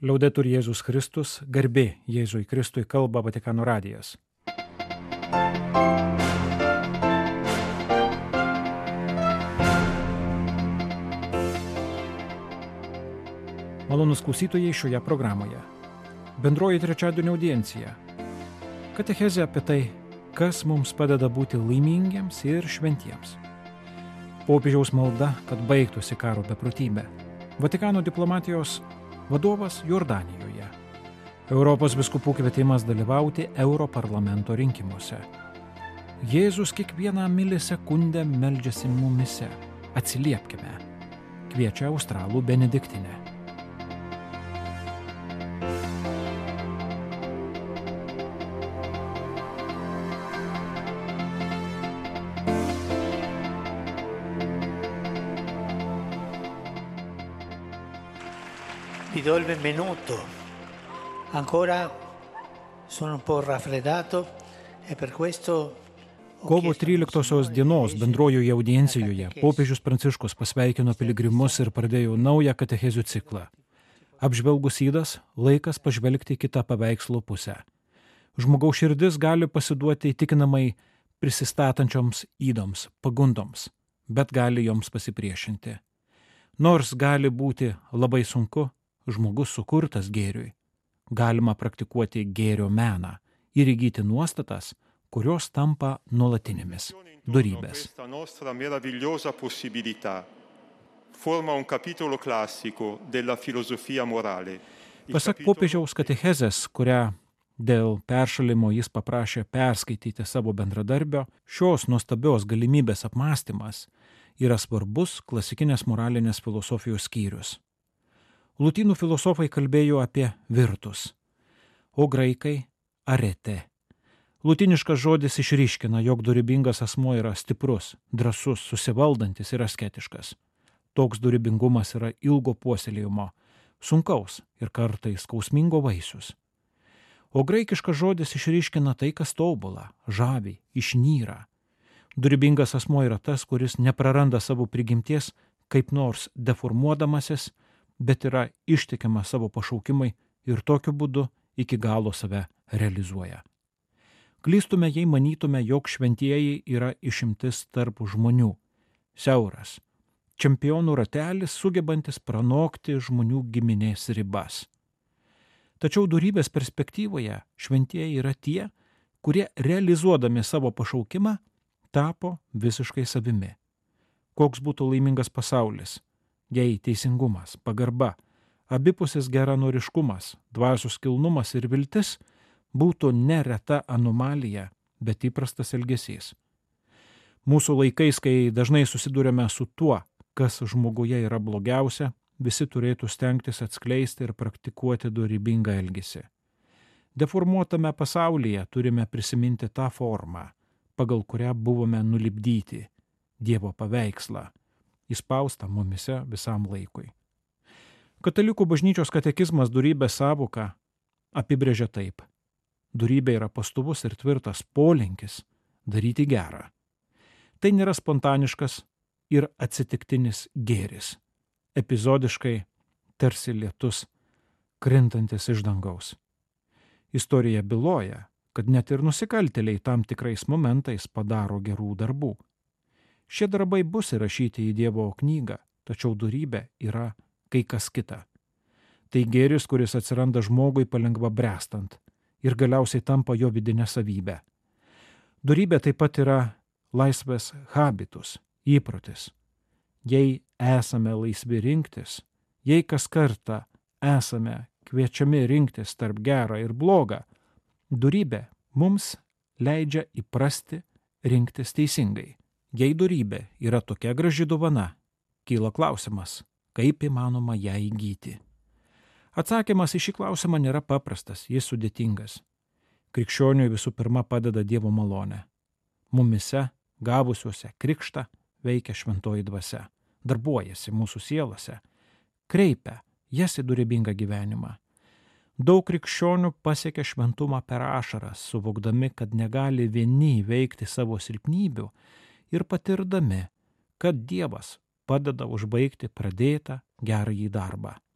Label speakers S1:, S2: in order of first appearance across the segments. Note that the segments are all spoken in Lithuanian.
S1: Liaudetur Jėzus Kristus, garbė Jėzui Kristui, kalba Vatikano radijas. Malonūs klausytojai šioje programoje. Bendroji trečiadienio audiencija. Katechezė apie tai, kas mums padeda būti laimingiems ir šventiems. Popiežiaus malda, kad baigtųsi karo beprotybė. Vatikano diplomatijos vadovas Jordanijoje. Europos vyskupų kvietimas dalyvauti Europarlamento rinkimuose. Jėzus kiekvieną milisekundę meldžiasi mumise. Atsiliepkime. Kviečia australų benediktinė.
S2: Vi do il benvenuto. Ancora sono un po' raffreddato e per questo
S1: Kovo 13 dienos bendrojoje audiencijoje popiežius Pranciškus pasveikino piligrimus ir pradėjo naują katechezių ciklą. Apžvelgus ydas, laikas pažvelgti kitą paveikslo pusę. Žmogaus širdis gali pasiduoti įtikinamai prisistatančioms ydoms, pagundoms, bet gali joms pasipriešinti. Nors gali būti labai sunku, žmogus sukurtas gėriui. Galima praktikuoti gėrio meną ir įgyti nuostatas, kurios tampa nuolatinėmis dorybės. Pasak popiežiaus katechezės, kurią dėl peršalimo jis paprašė perskaityti savo bendradarbio, šios nuostabios galimybės apmąstymas yra svarbus klasikinės moralinės filosofijos skyrius. Lotynų filosofai kalbėjo apie virtus, o graikai arete. Lotyniškas žodis išryškina, jog dorybingas asmuo yra stiprus, drąsus, susivaldantis ir asketiškas. Toks dorybingumas yra ilgo puoselėjimo, sunkaus ir kartais skausmingo vaisius. O graikiškas žodis išryškina tai, kas tobula, žavi, išnyra. Dorybingas asmuo yra tas, kuris nepraranda savo prigimties kaip nors deformuodamasis, bet yra ištikimas savo pašaukimai ir tokiu būdu iki galo save realizuoja. Klystume, jei manytume, jog šventieji yra išimtis tarp žmonių, siauras, čempionų ratelis, sugebantis pranokti žmonių giminės ribas. Tačiau dorybės perspektyvoje šventieji yra tie, kurie realizuodami savo pašaukimą tapo visiškai savimi. Koks būtų laimingas pasaulis, jei teisingumas, pagarba, abipusis geranoriškumas, dvasios kilnumas ir viltis būtų ne reta anomalija, bet įprastas elgesys. Mūsų laikais, kai dažnai susidurėme su tuo, kas žmoguje yra blogiausia, visi turėtų stengtis atskleisti ir praktikuoti dorybingą elgesį. Deformuotame pasaulyje turime prisiminti tą formą, pagal kurią buvome nulipdyti, Dievo paveikslą, įspaustą mumise visam laikui. Katalikų bažnyčios katekizmas dorybės sąvoką apibrėžia taip. Dorybė yra pastovus ir tvirtas polinkis daryti gerą. Tai nėra spontaniškas ir atsitiktinis gėris, epizodiškai tarsi lietus krintantis iš dangaus. Istorija byloja, kad net ir nusikaltėliai tam tikrais momentais padaro gerų darbų. Šie darbai bus įrašyti į Dievo knygą, tačiau dorybė yra kai kas kita. Tai gėris, kuris atsiranda žmogui palengva brestant ir galiausiai tampa jo vidinė savybė. Dorybė taip pat yra laisvės habitus, įprotis. Jei esame laisvi rinktis, jei kas kartą esame kviečiami rinktis tarp gerą ir blogą, dorybė mums leidžia įprasti rinktis teisingai. Jei dorybė yra tokia graži dovana, kyla klausimas, kaip įmanoma ją įgyti. Atsakymas į šį klausimą nėra paprastas, jis sudėtingas. Krikščioniui visų pirma padeda Dievo malonė. Mumise, gavusiuose krikštą, veikia šventoji dvasia, darbuojasi mūsų sielose, kreipia jas į dorybingą gyvenimą. Daug krikščionių pasiekia šventumą per ašaras, suvokdami, kad negali vieni įveikti savo silpnybių ir patirdami, kad Dievas padeda užbaigti pradėtą gerąjį darbą.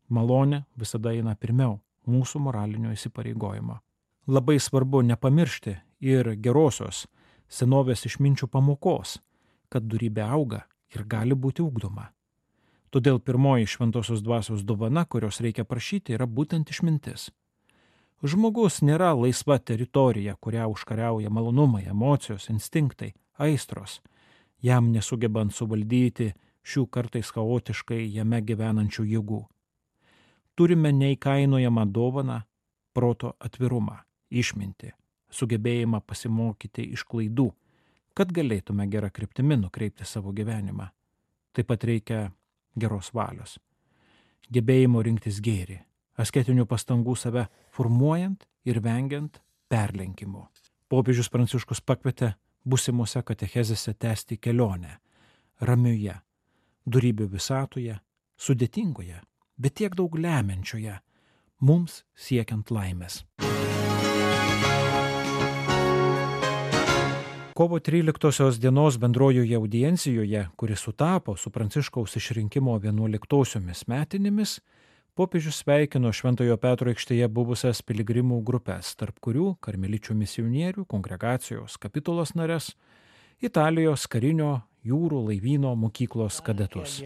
S1: Malonė visada eina pirmiau mūsų moralinio įsipareigojimo. Labai svarbu nepamiršti ir gerosios senovės išminčių pamokos, kad dorybė auga ir gali būti ugdoma. Todėl pirmoji šventosios dvasios dovana, kurios reikia prašyti, yra būtent išmintis. Žmogus nėra laisva teritorija, kurią užkariauja malonumai, emocijos, instinktai, aistros, jam nesugebant suvaldyti šių kartais chaotiškai jame gyvenančių jėgų. Turime neįkainojamą dovaną, proto atvirumą, išmintį, sugebėjimą pasimokyti iš klaidų, kad galėtume gerą kryptimi nukreipti savo gyvenimą. Taip pat reikia geros valios, gebėjimo rinktis gėrį, asketinių pastangų save formuojant ir vengiant perlenkimo. Popiežius Pranciškus pakvietė būsimose katechezėse tęsti kelionę, ramioje, dorybių visatoje, sudėtingoje, bet tiek daug lemiančioje, mums siekiant laimės. Kovo 13 dienos bendrojoje audiencijoje, kuri sutapo su Pranciškaus išrinkimo 11-osiomis metinėmis, popiežius sveikino Šventojo Petro aikštėje buvusias piligrimų grupes, tarp kurių karmeličių misionierių kongregacijos kapitulos nares, Italijos karinio jūrų laivyno mokyklos kadetus.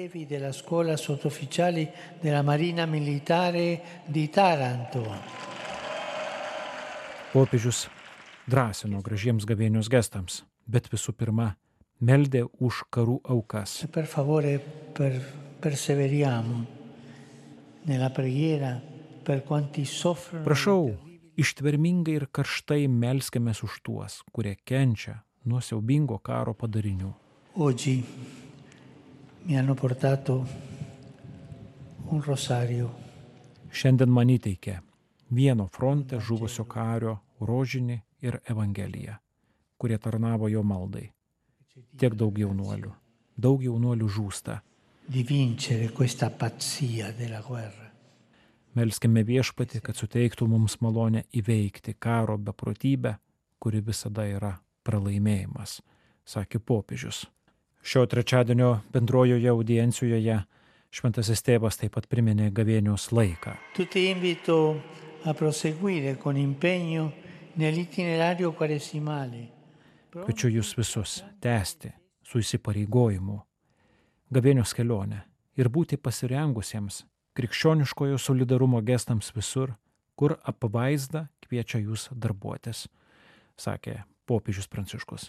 S1: Popiežius drąsino gražiems gavėnios gestams, bet visų pirma meldė už karų aukas.
S2: Per favore, perseveriamo nella preghiera per quanti soffrono.
S1: Prašau, ištvermingai ir karštai melskimės už tuos, kurie kenčia nuo siaubingo karo padarinių.
S2: Oggi mi hanno portato un rosario.
S1: Šiandien man įteikė vieno fronte žuvusio kario rožinį ir Evangeliją, kurie tarnavo jo maldai. Tiek daug jaunuolių žūsta.
S2: Di vincere questa pazzia della guerra.
S1: Melskime Viešpatį, kad suteiktų mums malonę įveikti karo beprotybę, kuri visada yra pralaimėjimas, sakė popiežius. Šio trečiadienio bendrojoje audiencijoje Šventasis Tėvas taip pat priminė gavėnios laiką.
S2: Tutti invito a proseguire con impegno nell'itinerario quaresimale.
S1: Kviečiu jūs visus tęsti su įsipareigojimu gavėnios kelionę ir būti pasirengusiems krikščioniškojo solidarumo gestams visur, kur apvaizda kviečia jūs darbuotis, sakė popiežius Pranciškus.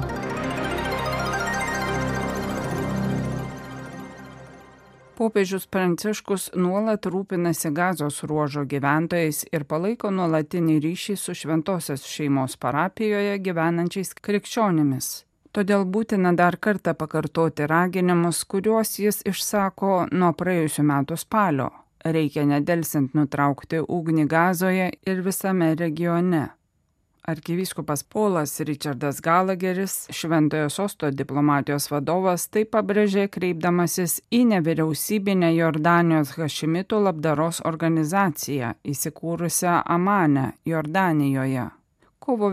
S3: Popiežius Pranciškus nuolat rūpinasi Gazos ruožo gyventojais ir palaiko nuolatinį ryšį su Šventosios šeimos parapijoje gyvenančiais krikščionimis. Todėl būtina dar kartą pakartoti raginimus, kuriuos jis išsako nuo praėjusių metų spalio. Reikia nedelsiant nutraukti ugnį Gazoje ir visame regione. Arkivyskupas Polas Richardas Gallagheris, Šventojo Sosto diplomatijos vadovas, taip pabrėžė kreipdamasis į nevyriausybinę Jordanijos hašimitų labdaros organizaciją, įsikūrusią Amane, Jordanijoje. Kovo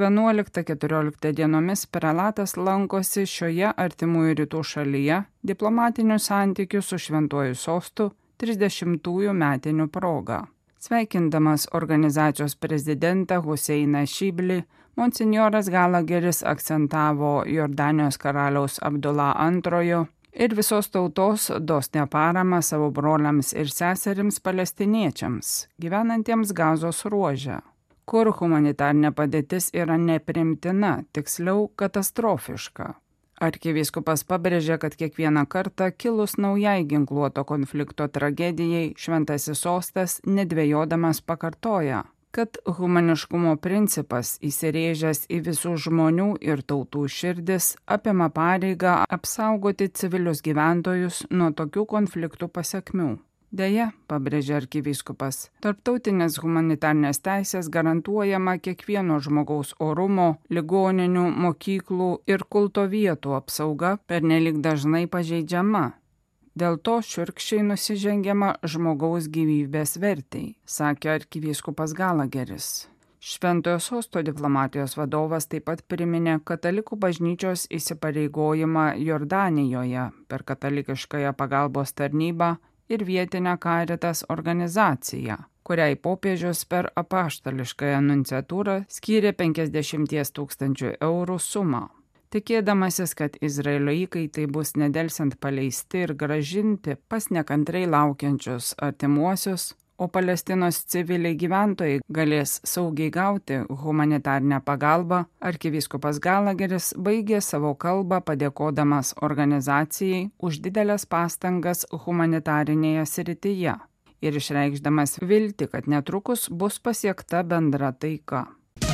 S3: 11-14 dienomis prelatas lankosi šioje artimųjų rytų šalyje diplomatinių santykių su Šventuoju Sostu 30-ųjų metinių proga. Sveikindamas organizacijos prezidentą Huseiną Šiblį, monsinjoras Gallagheris akcentavo Jordanijos karaliaus Abdullah II ir visos tautos dosnią paramą savo broliams ir seserims palestiniečiams, gyvenantiems Gazos ruože, kur humanitarinė padėtis yra neprimtina, tiksliau katastrofiška. Arkivyskupas pabrėžė, kad kiekvieną kartą kilus naujai ginkluoto konflikto tragedijai, Šventasis Sostas nedvejodamas pakartoja, kad humaniškumo principas įsirėžęs į visų žmonių ir tautų širdis apima pareigą apsaugoti civilius gyventojus nuo tokių konfliktų pasekmių. Deja, pabrėžė arkivyskupas, tarptautinės humanitarnės teisės garantuojama kiekvieno žmogaus orumo, ligoninių, mokyklų ir kulto vietų apsauga pernelyg dažnai pažeidžiama. Dėl to šiurkščiai nusižengiama žmogaus gyvybės vertei, sakė arkivyskupas Gallagheris. Šventojo Sosto diplomatijos vadovas taip pat priminė katalikų bažnyčios įsipareigojimą Jordanijoje per katalikiškąją pagalbos tarnybą ir vietinę Caritas organizaciją, kuriai popiežius per apaštališkąją nunciatūrą skyrė 50 000 eurų sumą. Tikėdamasis, kad Izraelio įkaitai bus nedelsiant paleisti ir gražinti pas nekantrai laukiančius artimuosius, o Palestinos civiliai gyventojai galės saugiai gauti humanitarinę pagalbą, arkivyskupas Galageris baigė savo kalbą padėkodamas organizacijai už didelės pastangas humanitarinėje srityje ir išreikšdamas viltį, kad netrukus bus pasiekta bendra taika.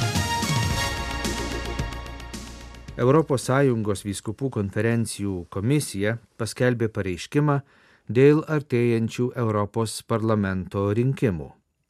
S4: ES vyskupų konferencijų komisija paskelbė pareiškimą dėl artėjančių Europos parlamento rinkimų.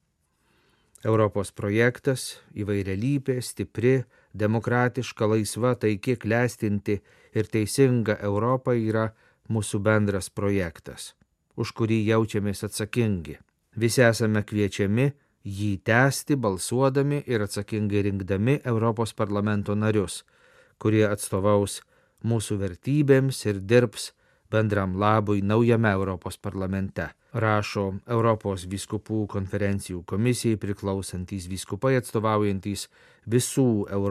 S4: Europos projektas įvairialypė, stipri, demokratiška, laisva, taiki, klestinti ir teisinga Europa yra mūsų bendras projektas, už kurį jaučiamės atsakingi. Visi esame kviečiami jį tęsti balsuodami ir atsakingai rinkdami Europos parlamento narius, kurie atstovaus mūsų vertybėms ir dirbs bendram labui naujame Europos parlamente, rašo Europos vyskupų konferencijų komisijai priklausantys vyskupai atstovaujantys visų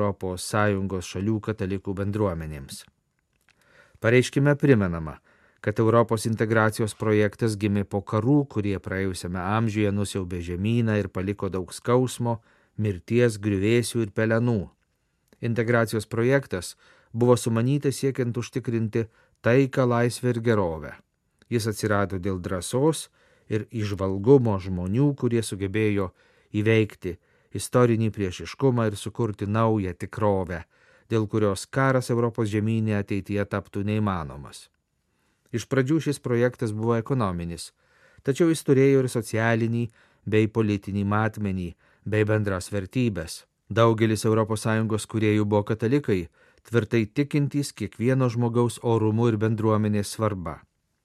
S4: ES šalių katalikų bendruomenėms. Pareiškime primenama, kad Europos integracijos projektas gimė po karų, kurie praėjusiame amžiuje nusiaubė žemyną ir paliko daug skausmo, mirties, griuvėsių ir pelenų. Integracijos projektas buvo sumanytas siekiant užtikrinti taiką, laisvę ir gerovę. Jis atsirado dėl drąsos ir įžvalgumo žmonių, kurie sugebėjo įveikti istorinį priešiškumą ir sukurti naują tikrovę, dėl kurios karas Europos žemynė ateityje taptų neįmanomas. Iš pradžių šis projektas buvo ekonominis, tačiau jis turėjo ir socialinį bei politinį matmenį bei bendras vertybės. Daugelis ES kūrėjų buvo katalikai, tvirtai tikintys kiekvieno žmogaus orumu ir bendruomenės svarba.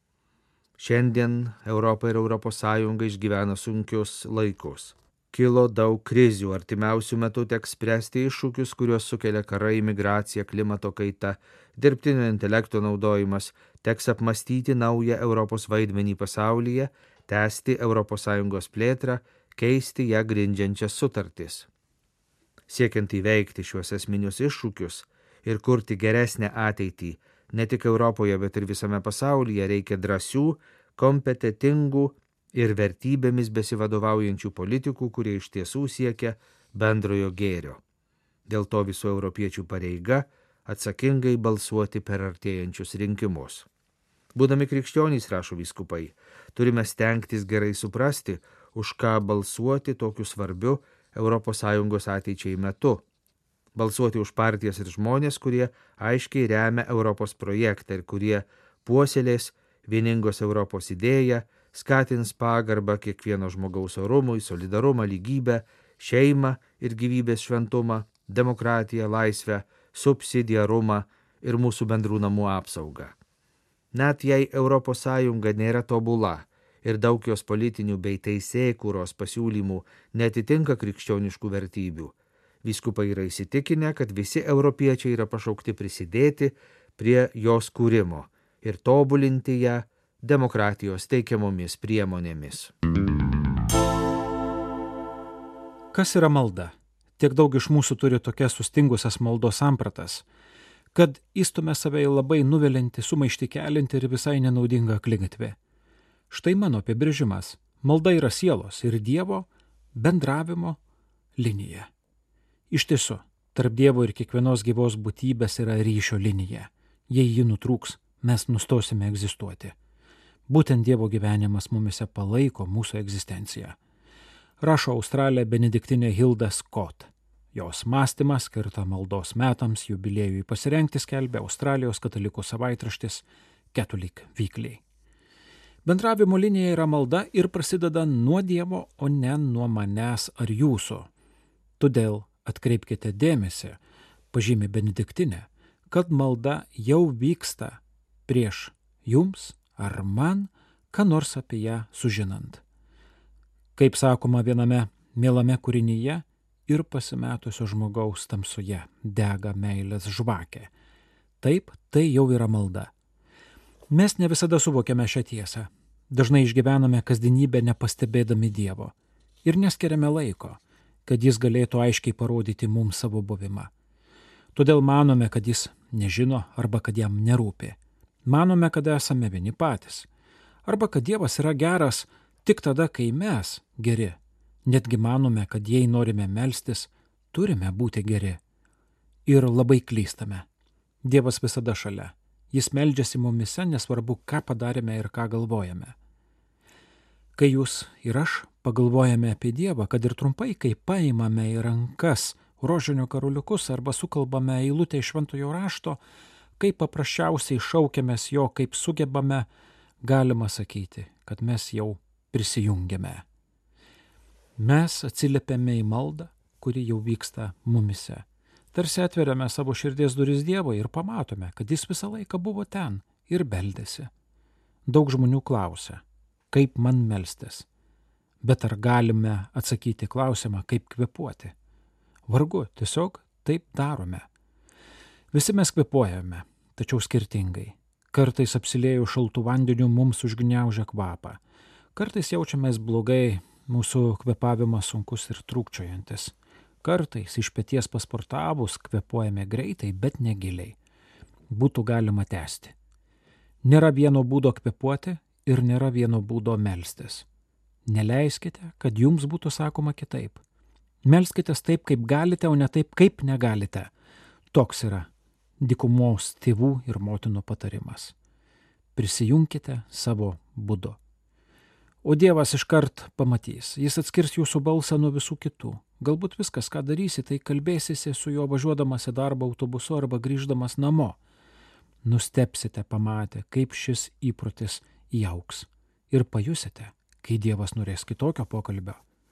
S4: Šiandien Europa ir ES išgyvena sunkius laikus. Kilo daug krizių, artimiausių metų teks spręsti iššūkius, kuriuos sukelia karai, migracija, klimato kaita, dirbtinio intelekto naudojimas, teks apmastyti naują Europos vaidmenį pasaulyje, tęsti ES plėtrą, keisti ją grindžiančias sutartis. Siekiant įveikti šiuos esminius iššūkius ir kurti geresnę ateitį ne tik Europoje, bet ir visame pasaulyje, reikia drąsių, kompetentingų ir vertybėmis besivadovaujančių politikų, kurie iš tiesų siekia bendrojo gėrio. Dėl to visų europiečių pareiga atsakingai balsuoti per artėjančius rinkimus. Būdami krikščionys, rašo vyskupai, turime stengtis gerai suprasti, už ką balsuoti tokiu svarbiu ES ateičiai metu. Balsuoti už partijas ir žmonės, kurie aiškiai remia Europos projektą ir kurie puoselės vieningos Europos idėją, skatins pagarbą kiekvieno žmogaus orumui, solidarumą, lygybę, šeimą ir gyvybės šventumą, demokratiją, laisvę, subsidiarumą ir mūsų bendrų namų apsaugą. Net jei ES nėra tobula ir daug jos politinių bei teisėkūros pasiūlymų netitinka krikščioniškų vertybių, vyskupai yra įsitikinę, kad visi europiečiai yra pašaukti prisidėti prie jos kūrimo ir tobulinti ją demokratijos teikiamomis priemonėmis.
S1: Kas yra malda? Tiek daug iš mūsų turi tokias sustingusias maldos sampratas, kad įstumia save į labai nuviliantį, sumaištį keliantį ir visai nenaudingą akligatvę. Štai mano apibrėžimas. Malda yra sielos ir Dievo bendravimo linija. Iš tiesų, tarp Dievo ir kiekvienos gyvos būtybės yra ryšio linija. Jei ji nutrūks, mes nustosime egzistuoti. Būtent Dievo gyvenimas mumise palaiko mūsų egzistenciją. Rašo Australė benediktinė Hilda Scott. Jos mąstymas skirta maldos metams jubiliejui pasirengti skelbia Australijos katalikų savaitraštis Catholic Weekly. Bendravimo linija yra malda ir prasideda nuo Dievo, o ne nuo manęs ar jūsų. Todėl atkreipkite dėmesį, pažymi benediktinė, kad malda jau vyksta prieš jums ar man, ką nors apie ją sužinant. Kaip sakoma viename mielame kūrinyje, ir pasimetusio žmogaus tamsoje dega meilės žvakė. Taip, tai jau yra malda. Mes ne visada suvokiame šią tiesą. Dažnai išgyvename kasdienybę nepastebėdami Dievo ir neskiriame laiko, kad Jis galėtų aiškiai parodyti mums savo buvimą. Todėl manome, kad Jis nežino arba kad jam nerūpi. Manome, kad esame vieni patys. Arba kad Dievas yra geras tik tada, kai mes geri. Netgi manome, kad jei norime melstis, turime būti geri. Ir labai klystame. Dievas visada šalia. Jis meldžiasi mumise, nesvarbu, ką padarėme ir ką galvojame. Kai jūs ir aš pagalvojame apie Dievą, kad ir trumpai, kai paimame į rankas rožinio karuliukus arba sukalbame eilutę iš šventojo rašto, kai paprasčiausiai šaukiamės jo, kaip sugebame, galima sakyti, kad mes jau prisijungiame. Mes atsiliepiame į maldą, kuri jau vyksta mumise. Tarsi atveriame savo širdies duris Dievui ir pamatome, kad Jis visą laiką buvo ten ir beldėsi. Daug žmonių klausia, kaip man melstis. Bet ar galime atsakyti klausimą, kaip kvėpuoti? Vargu, tiesiog taip darome. Visi mes kvėpuojame, tačiau skirtingai. Kartais apsiliejus šaltų vandeniu mums užgniaužia kvapą. Kartais jaučiamės blogai, mūsų kvėpavimas sunkus ir trūkčiojantis. Kartais iš peties pasportavus kvėpuojame greitai, bet negiliai. Būtų galima tęsti. Nėra vieno būdo kvėpuoti ir nėra vieno būdo melstis. Neleiskite, kad jums būtų sakoma kitaip. Melskitės taip, kaip galite, o ne taip, kaip negalite. Toks yra dykumos tėvų ir motinų patarimas. Prisijunkite savo būdu. O Dievas iškart pamatys. Jis atskirs jūsų balsą nuo visų kitų. Galbūt viskas, ką darysi, tai kalbėsisi su juo važiuodamas į darbą autobusu arba grįždamas namo. Nustebsite pamatę, kaip šis įprotis įaugs. Ir pajusite, kai Dievas norės kitokio pokalbio.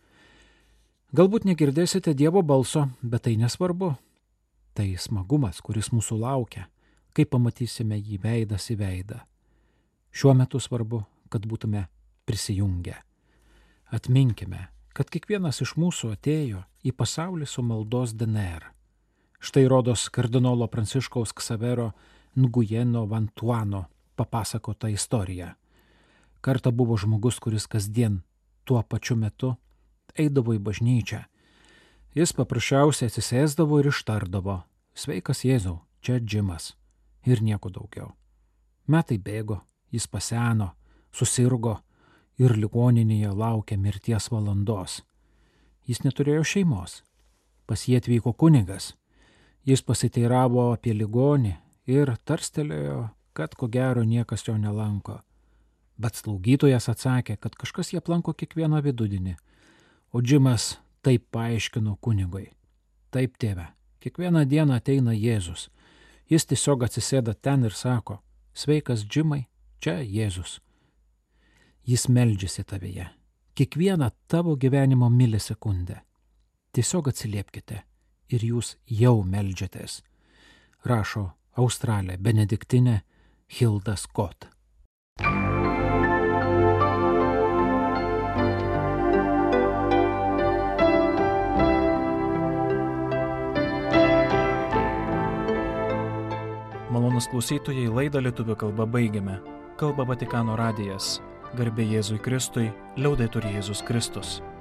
S1: Galbūt negirdėsite Dievo balso, bet tai nesvarbu. Tai smagumas, kuris mūsų laukia, kai pamatysime jį veidas į veidą. Šiuo metu svarbu, kad būtume prisijungę. Atminkime, kad kiekvienas iš mūsų atėjo į pasaulį su maldos DNR. Štai rodos kardinolo Pranciškaus Ksavero Nguyeno Vantuano papasakota istorija. Kartą buvo žmogus, kuris kasdien tuo pačiu metu eidavo į bažnyčią. Jis paprasčiausiai atsisėsdavo ir ištardavo: sveikas Jėzau, čia Džimas. Ir nieko daugiau. Metai bėgo, jis paseno, susirgo ir ligoninėje laukė mirties valandos. Jis neturėjo šeimos. Pas jį atvyko kunigas. Jis pasiteiravo apie ligonį ir tarstelėjo, kad ko gero niekas jo nelanko. Bet slaugytojas atsakė, kad kažkas jį aplanko kiekvieną vidudienį. O Džimas taip paaiškino kunigui: taip, tėve, kiekvieną dieną ateina Jėzus. Jis tiesiog atsisėda ten ir sako: sveikas Džimai, čia Jėzus. Jis meldžiasi tavyje, kiekvieną tavo gyvenimo milisekundę. Tiesiog atsiliepkite ir jūs jau meldžiatės, rašo Australė benediktinė Hilda Scott.
S5: Malonūs klausytojai, laidą lietuvių kalba baigiame. Kalba Vatikano radijas. Garbė Jėzui Kristui, liaudetur Jėzus Kristus.